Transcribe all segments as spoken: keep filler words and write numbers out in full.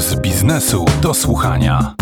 Z biznesu do słuchania.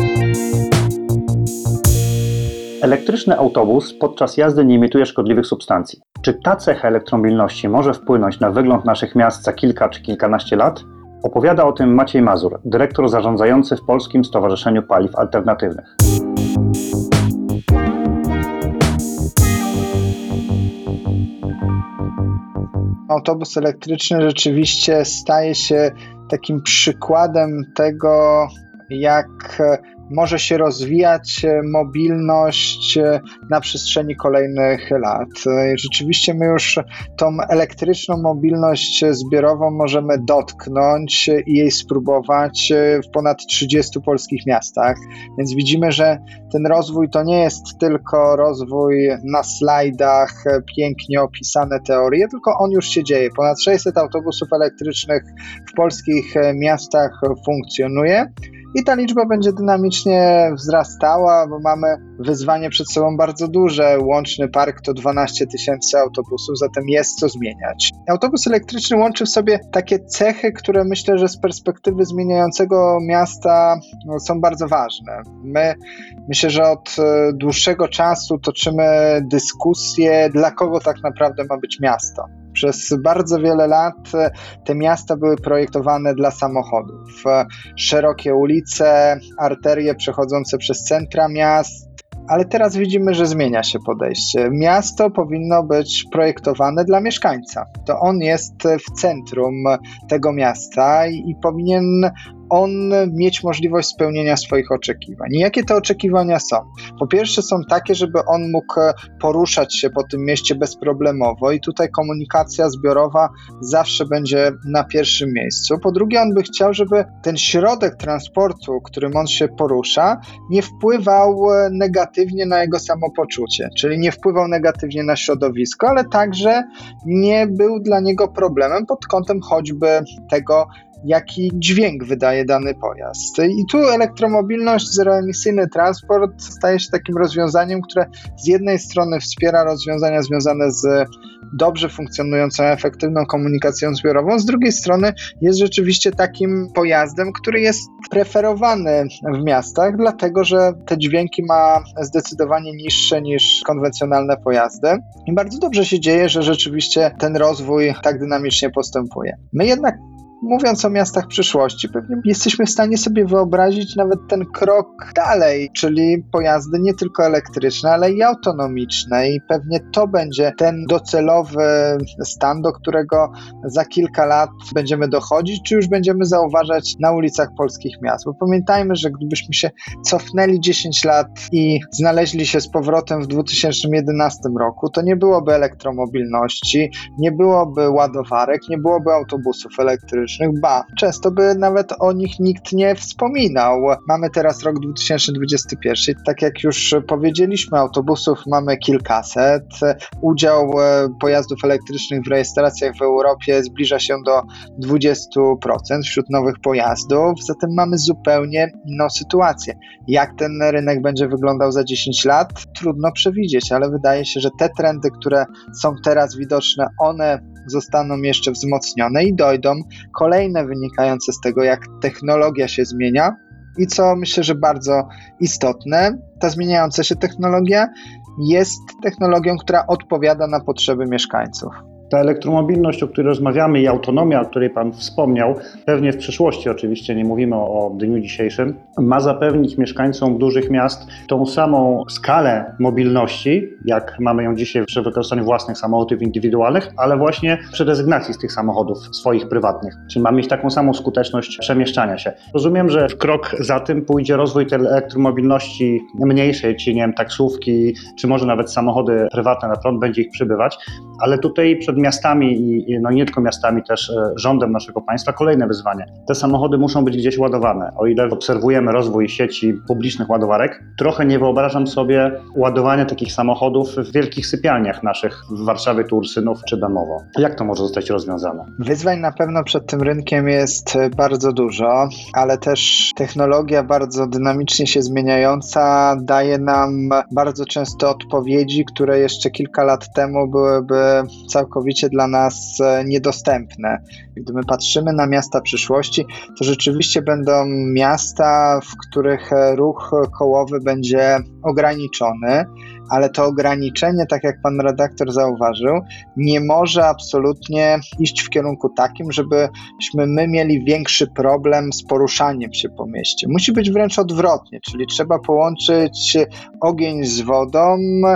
Elektryczny autobus podczas jazdy nie emituje szkodliwych substancji. Czy ta cecha elektromobilności może wpłynąć na wygląd naszych miast za kilka czy kilkanaście lat? Opowiada o tym Maciej Mazur, dyrektor zarządzający w Polskim Stowarzyszeniu Paliw Alternatywnych. Autobus elektryczny rzeczywiście staje się takim przykładem tego, jak może się rozwijać mobilność na przestrzeni kolejnych lat. Rzeczywiście my już tą elektryczną mobilność zbiorową możemy dotknąć i jej spróbować w ponad trzydziestu polskich miastach, więc widzimy, że ten rozwój to nie jest tylko rozwój na slajdach, pięknie opisane teorie, tylko on już się dzieje. Ponad sześćset autobusów elektrycznych w polskich miastach funkcjonuje. I ta liczba będzie dynamicznie wzrastała, bo mamy wyzwanie przed sobą bardzo duże. Łączny park to dwanaście tysięcy autobusów, zatem jest co zmieniać. Autobus elektryczny łączy w sobie takie cechy, które myślę, że z perspektywy zmieniającego miasta no, są bardzo ważne. My myślę, że od dłuższego czasu toczymy dyskusję, dla kogo tak naprawdę ma być miasto. Przez bardzo wiele lat te miasta były projektowane dla samochodów. Szerokie ulice, arterie przechodzące przez centra miast, ale teraz widzimy, że zmienia się podejście. Miasto powinno być projektowane dla mieszkańca. To on jest w centrum tego miasta i, i powinien on mieć możliwość spełnienia swoich oczekiwań. I jakie te oczekiwania są? Po pierwsze są takie, żeby on mógł poruszać się po tym mieście bezproblemowo i tutaj komunikacja zbiorowa zawsze będzie na pierwszym miejscu. Po drugie, on by chciał, żeby ten środek transportu, którym on się porusza, nie wpływał negatywnie na jego samopoczucie, czyli nie wpływał negatywnie na środowisko, ale także nie był dla niego problemem pod kątem choćby tego, jaki dźwięk wydaje dany pojazd. I tu elektromobilność, zeroemisyjny transport staje się takim rozwiązaniem, które z jednej strony wspiera rozwiązania związane z dobrze funkcjonującą, efektywną komunikacją zbiorową, z drugiej strony jest rzeczywiście takim pojazdem, który jest preferowany w miastach, dlatego że te dźwięki ma zdecydowanie niższe niż konwencjonalne pojazdy. I bardzo dobrze się dzieje, że rzeczywiście ten rozwój tak dynamicznie postępuje. My jednak mówiąc o miastach przyszłości, pewnie jesteśmy w stanie sobie wyobrazić nawet ten krok dalej, czyli pojazdy nie tylko elektryczne, ale i autonomiczne i pewnie to będzie ten docelowy stan, do którego za kilka lat będziemy dochodzić, czy już będziemy zauważać na ulicach polskich miast. Bo pamiętajmy, że gdybyśmy się cofnęli dziesięć lat i znaleźli się z powrotem w dwa tysiące jedenastym roku, to nie byłoby elektromobilności, nie byłoby ładowarek, nie byłoby autobusów elektrycznych, ba, często by nawet o nich nikt nie wspominał. Mamy teraz rok dwa tysiące dwudziesty pierwszy. Tak jak już powiedzieliśmy, autobusów mamy kilkaset. Udział pojazdów elektrycznych w rejestracjach w Europie zbliża się do dwadzieścia procent wśród nowych pojazdów. Zatem mamy zupełnie inną sytuację. Jak ten rynek będzie wyglądał za dziesięć lat? Trudno przewidzieć, ale wydaje się, że te trendy, które są teraz widoczne, one zostaną jeszcze wzmocnione i dojdą kolejne wynikające z tego, jak technologia się zmienia i co myślę, że bardzo istotne, ta zmieniająca się technologia jest technologią, która odpowiada na potrzeby mieszkańców. Ta elektromobilność, o której rozmawiamy i autonomia, o której Pan wspomniał, pewnie w przyszłości, oczywiście nie mówimy o, o dniu dzisiejszym, ma zapewnić mieszkańcom dużych miast tą samą skalę mobilności, jak mamy ją dzisiaj przy wykorzystaniu własnych samochodów indywidualnych, ale właśnie przy rezygnacji z tych samochodów swoich prywatnych. Czyli ma mieć taką samą skuteczność przemieszczania się. Rozumiem, że w krok za tym pójdzie rozwój tej elektromobilności mniejszej, czyli nie wiem, taksówki, czy może nawet samochody prywatne na prąd, będzie ich przybywać, ale tutaj przed miastami i no nie tylko miastami, też rządem naszego państwa kolejne wyzwanie. Te samochody muszą być gdzieś ładowane. O ile obserwujemy rozwój sieci publicznych ładowarek, trochę nie wyobrażam sobie ładowania takich samochodów w wielkich sypialniach naszych w Warszawie, tu Ursynów czy Bemowo. Jak to może zostać rozwiązane? Wyzwań na pewno przed tym rynkiem jest bardzo dużo, ale też technologia bardzo dynamicznie się zmieniająca daje nam bardzo często odpowiedzi, które jeszcze kilka lat temu byłyby całkowicie dla nas niedostępne. Gdy my patrzymy na miasta przyszłości, to rzeczywiście będą miasta, w których ruch kołowy będzie ograniczony, ale to ograniczenie, tak jak pan redaktor zauważył, nie może absolutnie iść w kierunku takim, żebyśmy my mieli większy problem z poruszaniem się po mieście. Musi być wręcz odwrotnie, czyli trzeba połączyć ogień z wodą.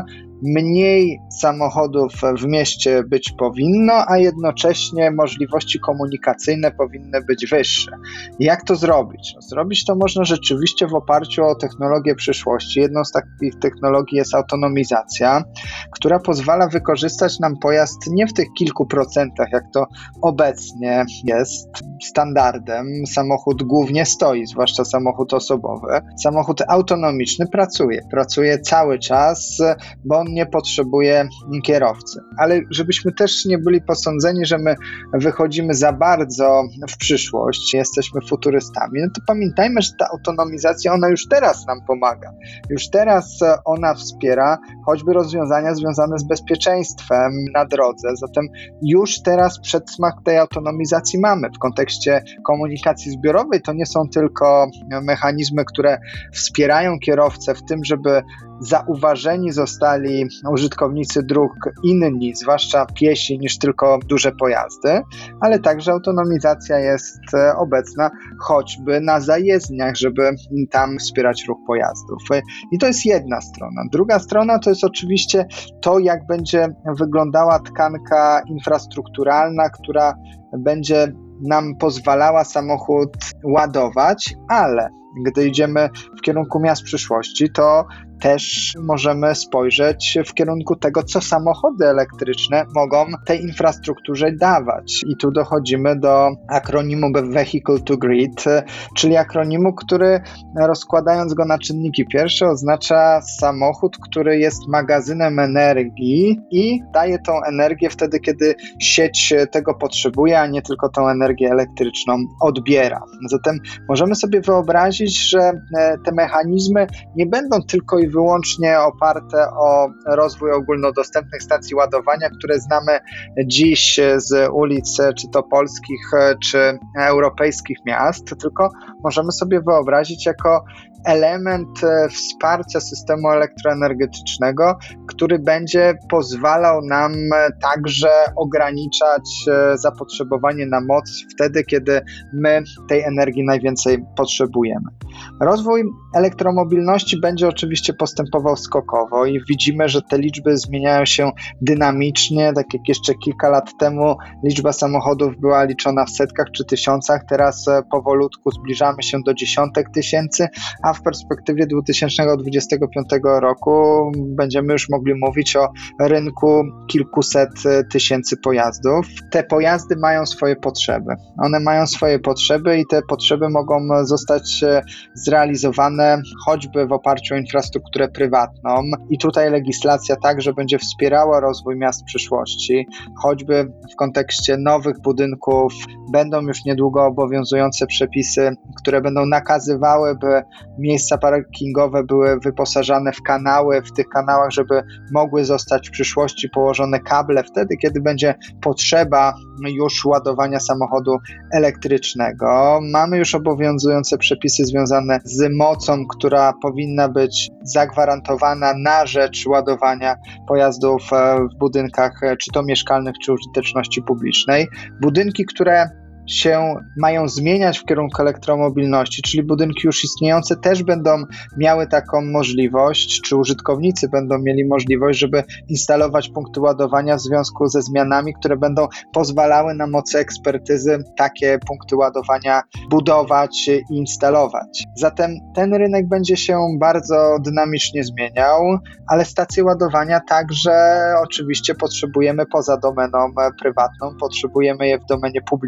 Mniej samochodów w mieście być powinno, a jednocześnie możliwości komunikacyjne powinny być wyższe. Jak to zrobić? No, zrobić to można rzeczywiście w oparciu o technologię przyszłości. Jedną z takich technologii jest autonomizacja, która pozwala wykorzystać nam pojazd nie w tych kilku procentach, jak to obecnie jest standardem. Samochód głównie stoi, zwłaszcza samochód osobowy. Samochód autonomiczny pracuje. Pracuje cały czas, bo on nie potrzebuje kierowcy. Ale żebyśmy też nie byli posądzeni, że my wychodzimy za bardzo w przyszłość, jesteśmy futurystami, no to pamiętajmy, że ta autonomizacja, ona już teraz nam pomaga. Już teraz ona wspiera choćby rozwiązania związane z bezpieczeństwem na drodze. Zatem już teraz przedsmak tej autonomizacji mamy. W kontekście komunikacji zbiorowej to nie są tylko mechanizmy, które wspierają kierowcę w tym, żeby zauważeni zostali użytkownicy dróg inni, zwłaszcza piesi, niż tylko duże pojazdy, ale także autonomizacja jest obecna choćby na zajezdniach, żeby tam wspierać ruch pojazdów. I to jest jedna strona. Druga strona to jest oczywiście to, jak będzie wyglądała tkanka infrastrukturalna, która będzie nam pozwalała samochód ładować, ale gdy idziemy w kierunku miast przyszłości, to też możemy spojrzeć w kierunku tego, co samochody elektryczne mogą tej infrastrukturze dawać. I tu dochodzimy do akronimu Vehicle to Grid, czyli akronimu, który rozkładając go na czynniki pierwsze oznacza samochód, który jest magazynem energii i daje tą energię wtedy, kiedy sieć tego potrzebuje, a nie tylko tą energię elektryczną odbiera. Zatem możemy sobie wyobrazić, że te mechanizmy nie będą tylko i wyłącznie oparte o rozwój ogólnodostępnych stacji ładowania, które znamy dziś z ulic czy to polskich, czy europejskich miast, tylko możemy sobie wyobrazić jako element wsparcia systemu elektroenergetycznego, który będzie pozwalał nam także ograniczać zapotrzebowanie na moc wtedy, kiedy my tej energii najwięcej potrzebujemy. Rozwój elektromobilności będzie oczywiście postępował skokowo i widzimy, że te liczby zmieniają się dynamicznie. Tak jak jeszcze kilka lat temu liczba samochodów była liczona w setkach czy tysiącach, teraz powolutku zbliżamy się do dziesiątek tysięcy, a w perspektywie dwa tysiące dwudziestego piątego roku będziemy już mogli mówić o rynku kilkuset tysięcy pojazdów. Te pojazdy mają swoje potrzeby. One mają swoje potrzeby i te potrzeby mogą zostać zrealizowane choćby w oparciu o infrastrukturę prywatną i tutaj legislacja także będzie wspierała rozwój miast przyszłości, choćby w kontekście nowych budynków będą już niedługo obowiązujące przepisy, które będą nakazywały, by miejsca parkingowe były wyposażane w kanały, w tych kanałach, żeby mogły zostać w przyszłości położone kable wtedy, kiedy będzie potrzeba już ładowania samochodu elektrycznego. Mamy już obowiązujące przepisy związane z mocą, która powinna być zagwarantowana na rzecz ładowania pojazdów w budynkach, czy to mieszkalnych, czy użyteczności publicznej. Budynki, które się mają zmieniać w kierunku elektromobilności, czyli budynki już istniejące też będą miały taką możliwość, czy użytkownicy będą mieli możliwość, żeby instalować punkty ładowania w związku ze zmianami, które będą pozwalały na mocy ekspertyzy takie punkty ładowania budować i instalować. Zatem ten rynek będzie się bardzo dynamicznie zmieniał, ale stacje ładowania także oczywiście potrzebujemy poza domeną prywatną, potrzebujemy je w domenie publicznej.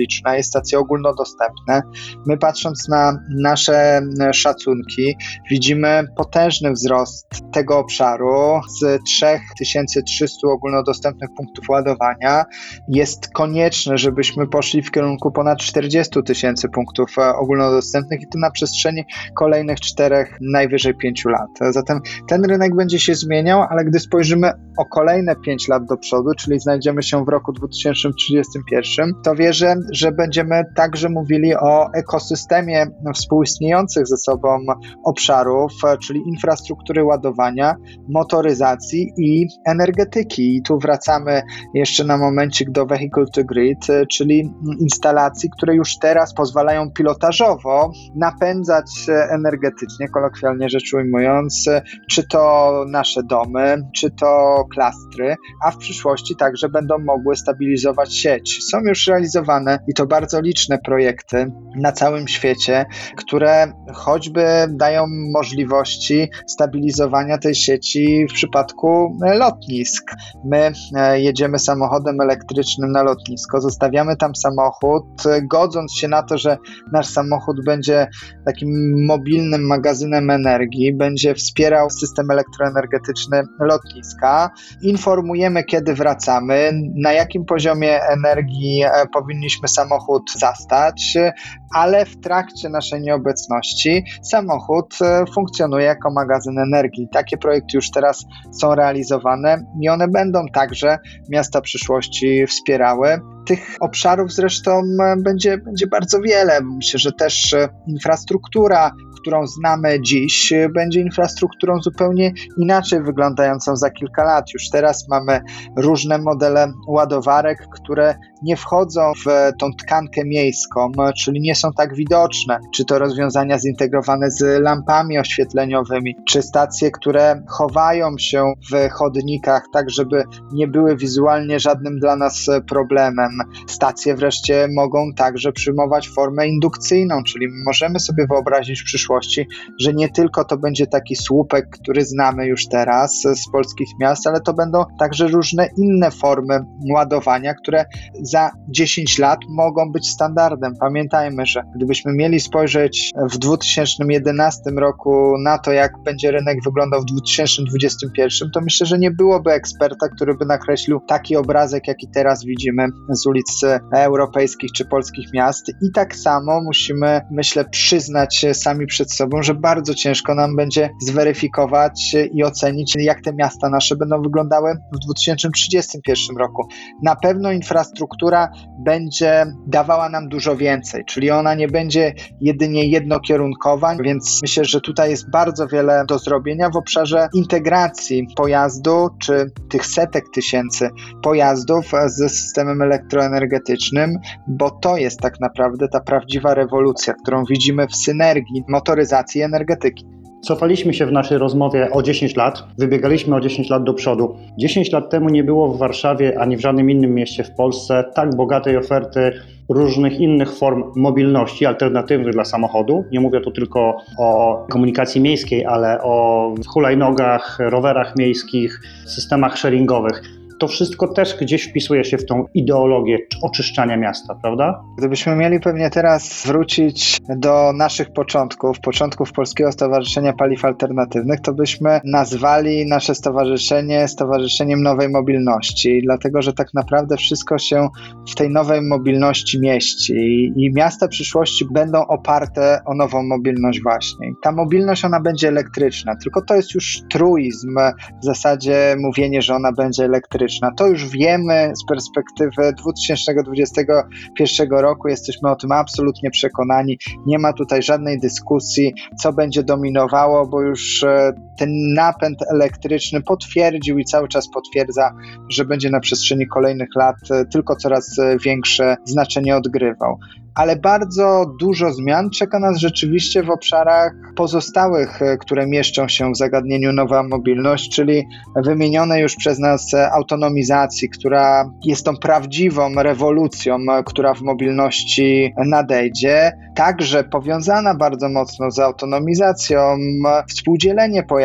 stacje ogólnodostępne. My patrząc na nasze szacunki, widzimy potężny wzrost tego obszaru z trzy tysiące trzysta ogólnodostępnych punktów ładowania. Jest konieczne, żebyśmy poszli w kierunku ponad czterdzieści tysięcy punktów ogólnodostępnych i to na przestrzeni kolejnych czterech, najwyżej pięciu lat. Zatem ten rynek będzie się zmieniał, ale gdy spojrzymy o kolejne pięć lat do przodu, czyli znajdziemy się w roku dwa tysiące trzydziestym pierwszym, to wierzę, że będziemy także mówili o ekosystemie współistniejących ze sobą obszarów, czyli infrastruktury ładowania, motoryzacji i energetyki. I tu wracamy jeszcze na momencik do Vehicle to Grid, czyli instalacji, które już teraz pozwalają pilotażowo napędzać energetycznie, kolokwialnie rzecz ujmując, czy to nasze domy, czy to klastry, a w przyszłości także będą mogły stabilizować sieć. Są już realizowane i to bardzo liczne projekty na całym świecie, które choćby dają możliwości stabilizowania tej sieci w przypadku lotnisk. My jedziemy samochodem elektrycznym na lotnisko, zostawiamy tam samochód, godząc się na to, że nasz samochód będzie takim mobilnym magazynem energii, będzie wspierał system elektroenergetyczny lotniska. Informujemy, kiedy wracamy, na jakim poziomie energii powinniśmy samochód zastać, ale w trakcie naszej nieobecności samochód funkcjonuje jako magazyn energii. Takie projekty już teraz są realizowane i one będą także miasta przyszłości wspierały. Tych obszarów zresztą będzie, będzie bardzo wiele. Myślę, że też infrastruktura, którą znamy dziś, będzie infrastrukturą zupełnie inaczej wyglądającą za kilka lat. Już teraz mamy różne modele ładowarek, które nie wchodzą w tą tkankę miejską, czyli nie są tak widoczne. Czy to rozwiązania zintegrowane z lampami oświetleniowymi, czy stacje, które chowają się w chodnikach, tak żeby nie były wizualnie żadnym dla nas problemem. Stacje wreszcie mogą także przyjmować formę indukcyjną, czyli możemy sobie wyobrazić w przyszłości, że nie tylko to będzie taki słupek, który znamy już teraz z polskich miast, ale to będą także różne inne formy ładowania, które za dziesięć lat mogą być standardem. Pamiętajmy, że gdybyśmy mieli spojrzeć w dwa tysiące jedenastym roku na to, jak będzie rynek wyglądał w dwa tysiące dwudziestym pierwszym, to myślę, że nie byłoby eksperta, który by nakreślił taki obrazek, jaki teraz widzimy z ulic europejskich czy polskich miast. I tak samo musimy, myślę, przyznać sami przed sobą, że bardzo ciężko nam będzie zweryfikować i ocenić, jak te miasta nasze będą wyglądały w dwa tysiące trzydziestym pierwszym roku. Na pewno infrastruktura będzie dawała nam dużo więcej, czyli ona nie będzie jedynie jednokierunkowa, więc myślę, że tutaj jest bardzo wiele do zrobienia w obszarze integracji pojazdu, czy tych setek tysięcy pojazdów ze systemem elektroenergetycznym, bo to jest tak naprawdę ta prawdziwa rewolucja, którą widzimy w synergii motoryzacji i energetyki. Cofaliśmy się w naszej rozmowie o dziesięć lat, wybiegaliśmy o dziesięć lat do przodu. dziesięć lat temu nie było w Warszawie ani w żadnym innym mieście w Polsce tak bogatej oferty różnych innych form mobilności alternatywnych dla samochodu. Nie mówię tu tylko o komunikacji miejskiej, ale o hulajnogach, rowerach miejskich, systemach sharingowych. To wszystko też gdzieś wpisuje się w tą ideologię oczyszczania miasta, prawda? Gdybyśmy mieli pewnie teraz wrócić do naszych początków, początków Polskiego Stowarzyszenia Paliw Alternatywnych, to byśmy nazwali nasze stowarzyszenie Stowarzyszeniem Nowej Mobilności, dlatego że tak naprawdę wszystko się w tej nowej mobilności mieści i miasta przyszłości będą oparte o nową mobilność właśnie. Ta mobilność, ona będzie elektryczna, tylko to jest już truizm, w zasadzie mówienie, że ona będzie elektryczna. To już wiemy z perspektywy dwa tysiące dwudziestego pierwszego roku, jesteśmy o tym absolutnie przekonani. Nie ma tutaj żadnej dyskusji, co będzie dominowało, bo już ten napęd elektryczny potwierdził i cały czas potwierdza, że będzie na przestrzeni kolejnych lat tylko coraz większe znaczenie odgrywał. Ale bardzo dużo zmian czeka nas rzeczywiście w obszarach pozostałych, które mieszczą się w zagadnieniu nowa mobilność, czyli wymienione już przez nas autonomizacji, która jest tą prawdziwą rewolucją, która w mobilności nadejdzie. Także powiązana bardzo mocno z autonomizacją, współdzielenie pojazdów,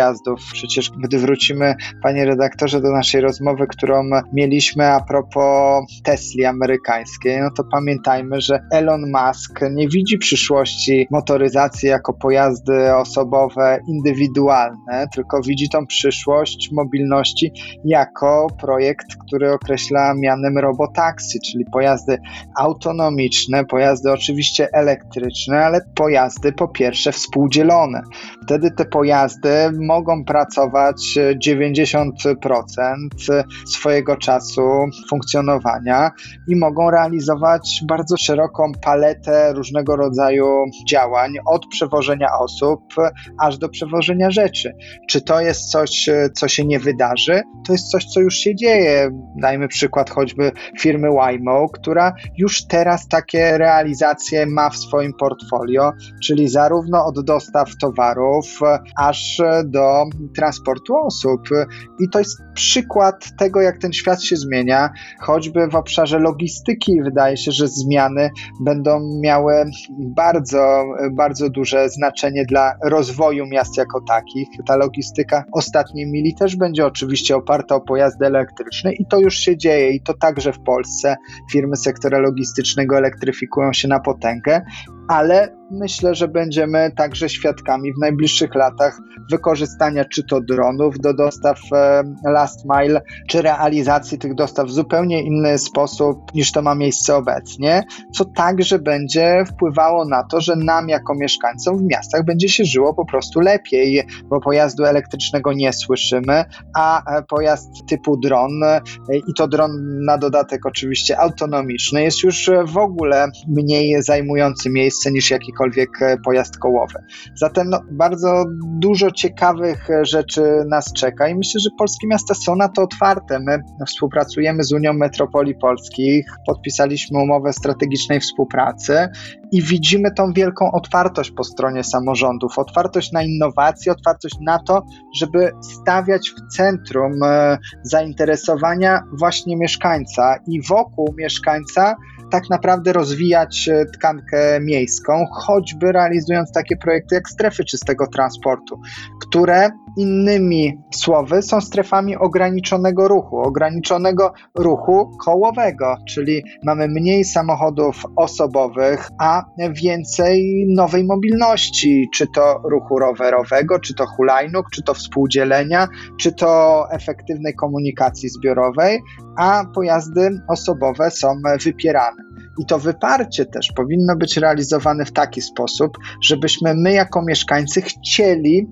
pojazdów. Przecież gdy wrócimy, panie redaktorze, do naszej rozmowy, którą mieliśmy a propos Tesli amerykańskiej, no to pamiętajmy, że Elon Musk nie widzi przyszłości motoryzacji jako pojazdy osobowe indywidualne, tylko widzi tą przyszłość mobilności jako projekt, który określa mianem robotaxi, czyli pojazdy autonomiczne, pojazdy oczywiście elektryczne, ale pojazdy po pierwsze współdzielone. Wtedy te pojazdy mogą pracować dziewięćdziesiąt procent swojego czasu funkcjonowania i mogą realizować bardzo szeroką paletę różnego rodzaju działań, od przewożenia osób aż do przewożenia rzeczy. Czy to jest coś, co się nie wydarzy? To jest coś, co już się dzieje. Dajmy przykład choćby firmy Waymo, która już teraz takie realizacje ma w swoim portfolio, czyli zarówno od dostaw towarów, aż do transportu osób. I to jest przykład tego, jak ten świat się zmienia, choćby w obszarze logistyki. Wydaje się, że zmiany będą miały bardzo, bardzo duże znaczenie dla rozwoju miast jako takich. Ta logistyka ostatniej mili też będzie oczywiście oparta o pojazdy elektryczne i to już się dzieje i to także w Polsce. Firmy sektora logistycznego elektryfikują się na potęgę, ale myślę, że będziemy także świadkami w najbliższych latach wykorzystania czy to dronów do dostaw e, last mile, czy realizacji tych dostaw w zupełnie inny sposób niż to ma miejsce obecnie, co także będzie wpływało na to, że nam jako mieszkańcom w miastach będzie się żyło po prostu lepiej, bo pojazdu elektrycznego nie słyszymy, a pojazd typu dron e, i to dron na dodatek oczywiście autonomiczny jest już w ogóle mniej zajmujący miejsce niż jakikolwiek pojazd kołowy. Zatem no, bardzo dużo ciekawych rzeczy nas czeka i myślę, że polskie miasta są na to otwarte. My współpracujemy z Unią Metropolii Polskich, podpisaliśmy umowę strategicznej współpracy i widzimy tą wielką otwartość po stronie samorządów, otwartość na innowacje, otwartość na to, żeby stawiać w centrum zainteresowania właśnie mieszkańca i wokół mieszkańca tak naprawdę rozwijać tkankę miejską, choćby realizując takie projekty jak strefy czystego transportu, które innymi słowy są strefami ograniczonego ruchu, ograniczonego ruchu kołowego, czyli mamy mniej samochodów osobowych, a więcej nowej mobilności, czy to ruchu rowerowego, czy to hulajnóg, czy to współdzielenia, czy to efektywnej komunikacji zbiorowej, a pojazdy osobowe są wypierane. I to wyparcie też powinno być realizowane w taki sposób, żebyśmy my jako mieszkańcy chcieli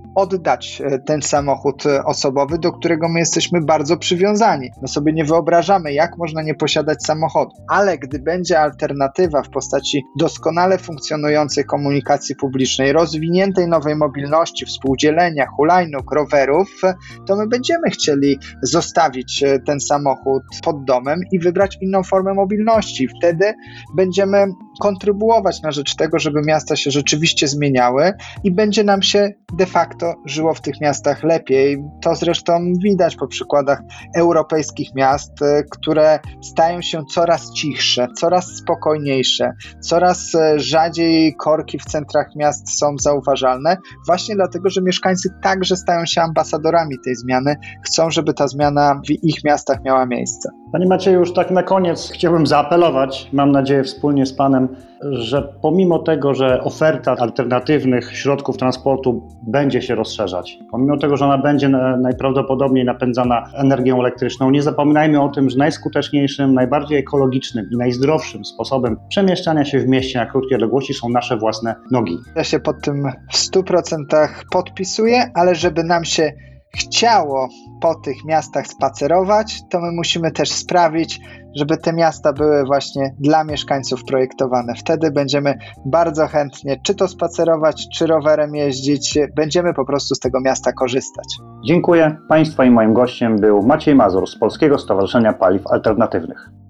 oddać ten samochód osobowy, do którego my jesteśmy bardzo przywiązani. My sobie nie wyobrażamy, jak można nie posiadać samochodu, ale gdy będzie alternatywa w postaci doskonale funkcjonującej komunikacji publicznej, rozwiniętej nowej mobilności, współdzielenia, hulajnóg, rowerów, to my będziemy chcieli zostawić ten samochód pod domem i wybrać inną formę mobilności. Wtedy będziemy kontrybuować na rzecz tego, żeby miasta się rzeczywiście zmieniały i będzie nam się de facto żyło w tych miastach lepiej. To zresztą widać po przykładach europejskich miast, które stają się coraz cichsze, coraz spokojniejsze, coraz rzadziej korki w centrach miast są zauważalne, właśnie dlatego, że mieszkańcy także stają się ambasadorami tej zmiany, chcą, żeby ta zmiana w ich miastach miała miejsce. Panie Macieju, już tak na koniec chciałbym zaapelować, mam nadzieję wspólnie z Panem, że pomimo tego, że oferta alternatywnych środków transportu będzie się rozszerzać, pomimo tego, że ona będzie najprawdopodobniej napędzana energią elektryczną, nie zapominajmy o tym, że najskuteczniejszym, najbardziej ekologicznym i najzdrowszym sposobem przemieszczania się w mieście na krótkie odległości są nasze własne nogi. Ja się pod tym w stu procentach podpisuję, ale żeby nam się chciało po tych miastach spacerować, to my musimy też sprawić, żeby te miasta były właśnie dla mieszkańców projektowane. Wtedy będziemy bardzo chętnie czy to spacerować, czy rowerem jeździć. Będziemy po prostu z tego miasta korzystać. Dziękuję. Państwa i moim gościem był Maciej Mazur z Polskiego Stowarzyszenia Paliw Alternatywnych.